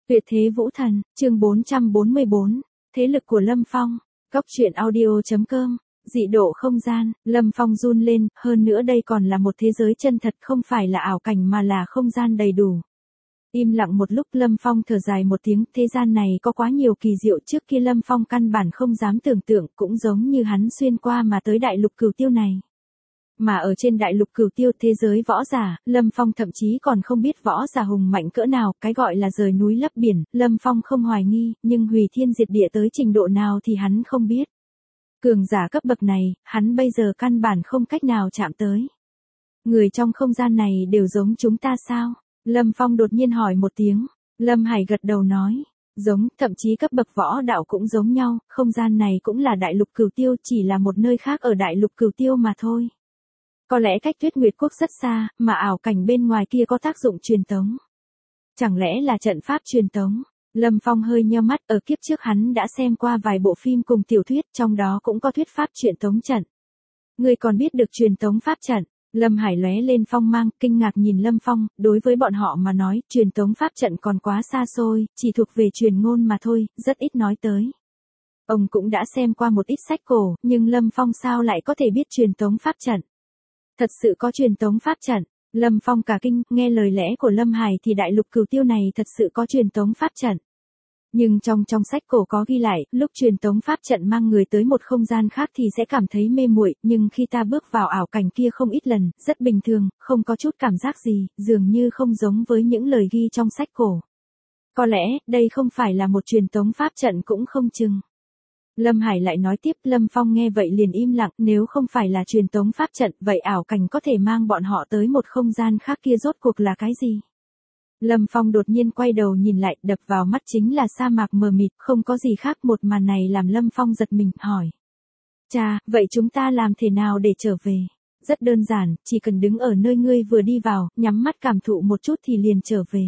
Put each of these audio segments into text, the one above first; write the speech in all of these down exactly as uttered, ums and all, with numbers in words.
Tuyệt thế vũ thần, chương bốn trăm bốn mươi bốn, thế lực của Lâm Phong, góc truyện audio.com, dị độ không gian, Lâm Phong run lên, hơn nữa đây còn là một thế giới chân thật không phải là ảo cảnh mà là không gian đầy đủ. Im lặng một lúc Lâm Phong thở dài một tiếng, thế gian này có quá nhiều kỳ diệu trước kia Lâm Phong căn bản không dám tưởng tượng cũng giống như hắn xuyên qua mà tới đại lục cửu tiêu này. Mà ở trên đại lục cửu tiêu thế giới võ giả, Lâm Phong thậm chí còn không biết võ giả hùng mạnh cỡ nào, cái gọi là rời núi lấp biển, Lâm Phong không hoài nghi, nhưng hủy thiên diệt địa tới trình độ nào thì hắn không biết. Cường giả cấp bậc này, hắn bây giờ căn bản không cách nào chạm tới. Người trong không gian này đều giống chúng ta sao? Lâm Phong đột nhiên hỏi một tiếng, Lâm Hải gật đầu nói, giống, thậm chí cấp bậc võ đạo cũng giống nhau, không gian này cũng là đại lục cửu tiêu, chỉ là một nơi khác ở đại lục cửu tiêu mà thôi. Có lẽ cách Tuyết Nguyệt Quốc rất xa, mà ảo cảnh bên ngoài kia có tác dụng truyền tống. Chẳng lẽ là trận pháp truyền tống? Lâm Phong hơi nheo mắt, ở kiếp trước hắn đã xem qua vài bộ phim cùng tiểu thuyết, trong đó cũng có thuyết pháp truyền tống trận. Ngươi còn biết được truyền tống pháp trận? Lâm Hải lóe lên phong mang, kinh ngạc nhìn Lâm Phong, đối với bọn họ mà nói, truyền tống pháp trận còn quá xa xôi, chỉ thuộc về truyền ngôn mà thôi, rất ít nói tới. Ông cũng đã xem qua một ít sách cổ, nhưng Lâm Phong sao lại có thể biết truyền tống pháp trận? Thật sự có truyền tống pháp trận. Lâm Phong cả kinh, nghe lời lẽ của Lâm Hải thì đại lục cửu tiêu này thật sự có truyền tống pháp trận. Nhưng trong trong sách cổ có ghi lại, lúc truyền tống pháp trận mang người tới một không gian khác thì sẽ cảm thấy mê muội, nhưng khi ta bước vào ảo cảnh kia không ít lần, rất bình thường, không có chút cảm giác gì, dường như không giống với những lời ghi trong sách cổ. Có lẽ, đây không phải là một truyền tống pháp trận cũng không chừng. Lâm Hải lại nói tiếp, Lâm Phong nghe vậy liền im lặng, nếu không phải là truyền tống pháp trận, vậy ảo cảnh có thể mang bọn họ tới một không gian khác kia rốt cuộc là cái gì? Lâm Phong đột nhiên quay đầu nhìn lại, đập vào mắt chính là sa mạc mờ mịt, không có gì khác, một màn này làm Lâm Phong giật mình, hỏi. Chà, vậy chúng ta làm thế nào để trở về? Rất đơn giản, chỉ cần đứng ở nơi ngươi vừa đi vào, nhắm mắt cảm thụ một chút thì liền trở về.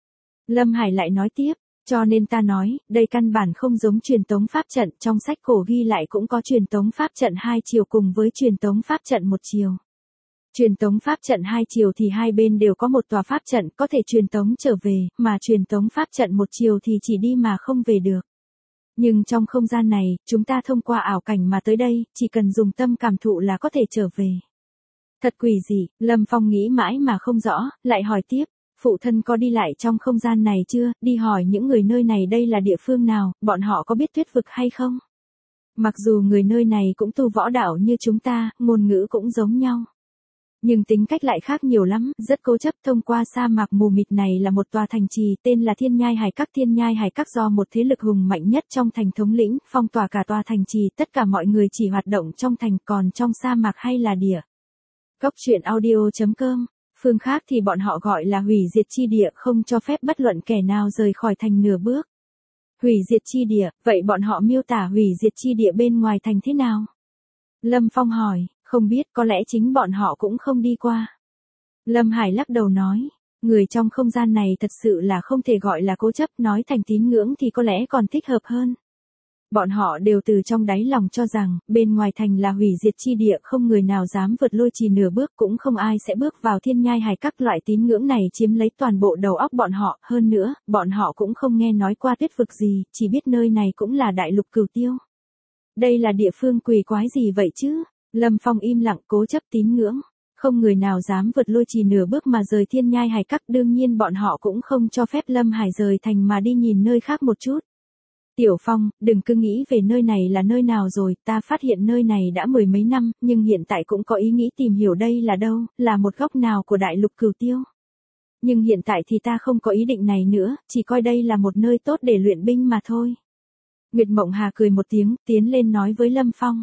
Lâm Hải lại nói tiếp. Cho nên ta nói, đây căn bản không giống truyền tống pháp trận, trong sách cổ ghi lại cũng có truyền tống pháp trận hai chiều cùng với truyền tống pháp trận một chiều. Truyền tống pháp trận hai chiều thì hai bên đều có một tòa pháp trận có thể truyền tống trở về, mà truyền tống pháp trận một chiều thì chỉ đi mà không về được. Nhưng trong không gian này, chúng ta thông qua ảo cảnh mà tới đây, chỉ cần dùng tâm cảm thụ là có thể trở về. Thật quỷ dị, Lâm Phong nghĩ mãi mà không rõ, lại hỏi tiếp. Phụ thân có đi lại trong không gian này chưa, đi hỏi những người nơi này đây là địa phương nào, bọn họ có biết tuyết vực hay không? Mặc dù người nơi này cũng tu võ đạo như chúng ta, ngôn ngữ cũng giống nhau. Nhưng tính cách lại khác nhiều lắm, rất cố chấp. Thông qua sa mạc mù mịt này là một tòa thành trì tên là Thiên Nhai Hải Các. Thiên Nhai Hải Các do một thế lực hùng mạnh nhất trong thành thống lĩnh, phong tỏa cả tòa thành trì, tất cả mọi người chỉ hoạt động trong thành, còn trong sa mạc hay là địa. Góc truyện audio.com. Phương khác thì bọn họ gọi là hủy diệt chi địa, không cho phép bất luận kẻ nào rời khỏi thành nửa bước. Hủy diệt chi địa, vậy bọn họ miêu tả hủy diệt chi địa bên ngoài thành thế nào? Lâm Phong hỏi, không biết, có lẽ chính bọn họ cũng không đi qua. Lâm Hải lắc đầu nói, người trong không gian này thật sự là không thể gọi là cố chấp, nói thành tín ngưỡng thì có lẽ còn thích hợp hơn. Bọn họ đều từ trong đáy lòng cho rằng, bên ngoài thành là hủy diệt chi địa, không người nào dám vượt lôi trì nửa bước, cũng không ai sẽ bước vào Thiên Nhai Hải Các. Loại tín ngưỡng này chiếm lấy toàn bộ đầu óc bọn họ, hơn nữa, bọn họ cũng không nghe nói qua tuyết vực gì, chỉ biết nơi này cũng là đại lục cửu tiêu. Đây là địa phương quỷ quái gì vậy chứ? Lâm Phong im lặng, cố chấp tín ngưỡng. Không người nào dám vượt lôi trì nửa bước mà rời Thiên Nhai Hải Các, đương nhiên bọn họ cũng không cho phép Lâm Hải rời thành mà đi nhìn nơi khác một chút. Tiểu Phong, đừng cứ nghĩ về nơi này là nơi nào rồi, ta phát hiện nơi này đã mười mấy năm, nhưng hiện tại cũng có ý nghĩ tìm hiểu đây là đâu, là một góc nào của đại lục cửu tiêu. Nhưng hiện tại thì ta không có ý định này nữa, chỉ coi đây là một nơi tốt để luyện binh mà thôi. Nguyệt Mộng Hà cười một tiếng, tiến lên nói với Lâm Phong.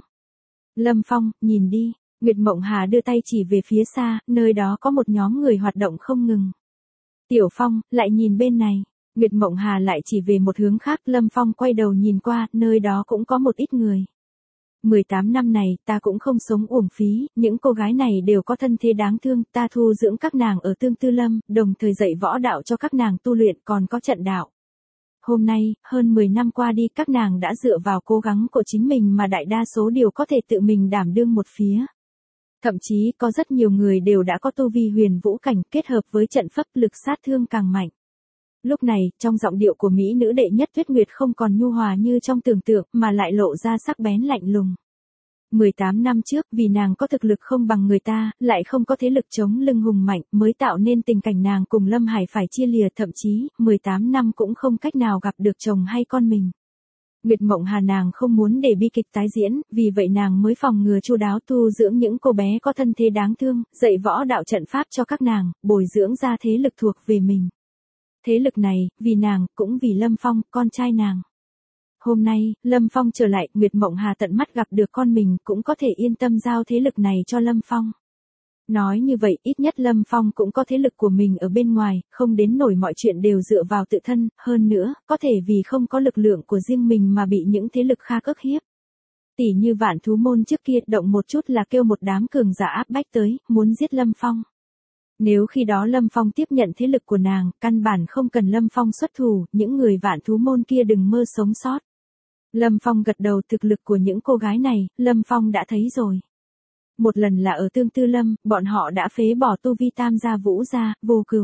Lâm Phong, nhìn đi. Nguyệt Mộng Hà đưa tay chỉ về phía xa, nơi đó có một nhóm người hoạt động không ngừng. Tiểu Phong, lại nhìn bên này. Nguyệt Mộng Hà lại chỉ về một hướng khác, Lâm Phong quay đầu nhìn qua, nơi đó cũng có một ít người. mười tám năm này, ta cũng không sống uổng phí, những cô gái này đều có thân thế đáng thương, ta thu dưỡng các nàng ở Tương Tư Lâm, đồng thời dạy võ đạo cho các nàng tu luyện, còn có trận đạo. Hôm nay, hơn mười năm qua đi, các nàng đã dựa vào cố gắng của chính mình mà đại đa số đều có thể tự mình đảm đương một phía. Thậm chí, có rất nhiều người đều đã có tu vi huyền vũ cảnh, kết hợp với trận pháp lực sát thương càng mạnh. Lúc này, trong giọng điệu của mỹ nữ đệ nhất Tuyết Nguyệt không còn nhu hòa như trong tưởng tượng, mà lại lộ ra sắc bén lạnh lùng. mười tám năm trước, vì nàng có thực lực không bằng người ta, lại không có thế lực chống lưng hùng mạnh, mới tạo nên tình cảnh nàng cùng Lâm Hải phải chia lìa, thậm chí, mười tám năm cũng không cách nào gặp được chồng hay con mình. Nguyệt Mộng Hà nàng không muốn để bi kịch tái diễn, vì vậy nàng mới phòng ngừa chu đáo tu dưỡng những cô bé có thân thế đáng thương, dạy võ đạo trận pháp cho các nàng, bồi dưỡng ra thế lực thuộc về mình. Thế lực này, vì nàng, cũng vì Lâm Phong, con trai nàng. Hôm nay, Lâm Phong trở lại, Nguyệt Mộng Hà tận mắt gặp được con mình, cũng có thể yên tâm giao thế lực này cho Lâm Phong. Nói như vậy, ít nhất Lâm Phong cũng có thế lực của mình ở bên ngoài, không đến nổi mọi chuyện đều dựa vào tự thân, hơn nữa, có thể vì không có lực lượng của riêng mình mà bị những thế lực khác ức hiếp. Tỷ như Vạn Thú Môn trước kia, động một chút là kêu một đám cường giả áp bách tới, muốn giết Lâm Phong. Nếu khi đó Lâm Phong tiếp nhận thế lực của nàng, căn bản không cần Lâm Phong xuất thủ, những người Vạn Thú Môn kia đừng mơ sống sót. Lâm Phong gật đầu, thực lực của những cô gái này, Lâm Phong đã thấy rồi. Một lần là ở Tương Tư Lâm, bọn họ đã phế bỏ tu vi Tam Gia Vũ Gia, Vô Cừu.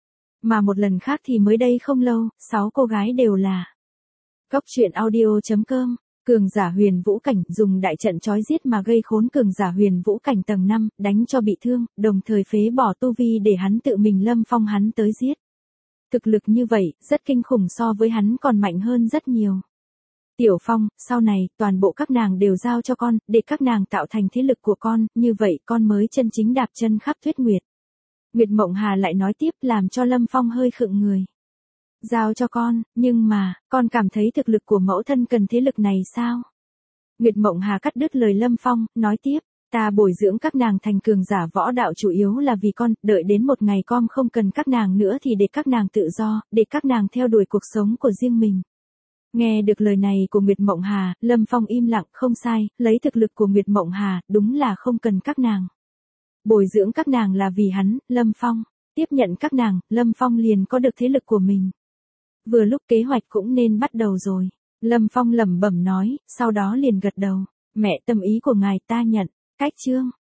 Mà một lần khác thì mới đây không lâu, sáu cô gái đều là. Cốc truyện audio chấm com, cường giả Huyền Vũ Cảnh dùng đại trận chói giết mà gây khốn cường giả Huyền Vũ Cảnh tầng năm, đánh cho bị thương, đồng thời phế bỏ tu vi để hắn tự mình Lâm Phong hắn tới giết. Thực lực như vậy, rất kinh khủng, so với hắn còn mạnh hơn rất nhiều. Tiểu Phong, sau này, toàn bộ các nàng đều giao cho con, để các nàng tạo thành thế lực của con, như vậy con mới chân chính đạp chân khắp Tuyết Nguyệt. Nguyệt Mộng Hà lại nói tiếp, làm cho Lâm Phong hơi khựng người. Giao cho con, nhưng mà, con cảm thấy thực lực của mẫu thân cần thế lực này sao? Nguyệt Mộng Hà cắt đứt lời Lâm Phong, nói tiếp, ta bồi dưỡng các nàng thành cường giả võ đạo chủ yếu là vì con, đợi đến một ngày con không cần các nàng nữa thì để các nàng tự do, để các nàng theo đuổi cuộc sống của riêng mình. Nghe được lời này của Nguyệt Mộng Hà, Lâm Phong im lặng, không sai, lấy thực lực của Nguyệt Mộng Hà, đúng là không cần các nàng. Bồi dưỡng các nàng là vì hắn, Lâm Phong. Tiếp nhận các nàng, Lâm Phong liền có được thế lực của mình. Vừa lúc kế hoạch cũng nên bắt đầu rồi. Lâm Phong lẩm bẩm nói, sau đó liền gật đầu. Mẹ, tâm ý của ngài ta nhận. Cách chương.